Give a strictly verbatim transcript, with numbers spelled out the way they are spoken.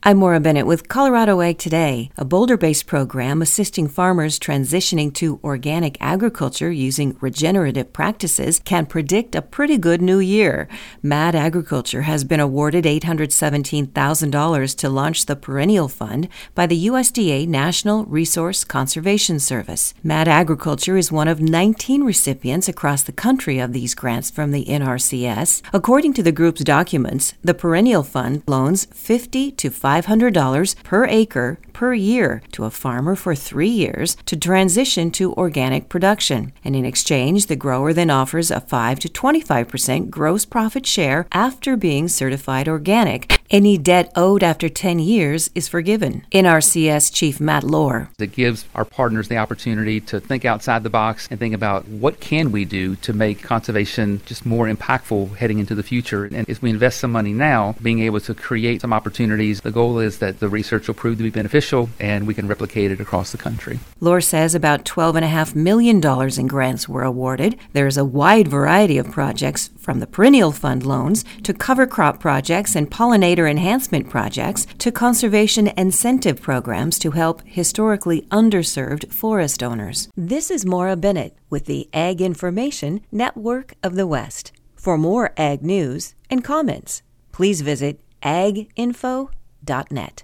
I'm Maura Bennett with Colorado Ag Today, a Boulder-based program assisting farmers transitioning to organic agriculture using regenerative practices can predict a pretty good new year. Mad Agriculture has been awarded eight hundred seventeen thousand dollars to launch the Perennial Fund by the U S D A National Resource Conservation Service. Mad Agriculture is one of nineteen recipients across the country of these grants from the N R C S. According to the group's documents, the Perennial Fund loans fifty to five hundred dollars per acre per year to a farmer for three years to transition to organic production. And in exchange, the grower then offers a five to twenty-five percent gross profit share after being certified organic. Any debt owed after ten years is forgiven. N R C S Chief Matt Lohr. It gives our partners the opportunity to think outside the box and think about what can we do to make conservation just more impactful heading into the future. And as we invest some money now, being able to create some opportunities, the goal is that the research will prove to be beneficial and we can replicate it across the country. Lohr says about twelve point five million dollars in grants were awarded. There is a wide variety of projects, from the Perennial Fund loans to cover crop projects and pollinator enhancement projects to conservation incentive programs to help historically underserved forest owners. This is Maura Bennett with the Ag Information Network of the West. For more ag news and comments, please visit ag info dot net.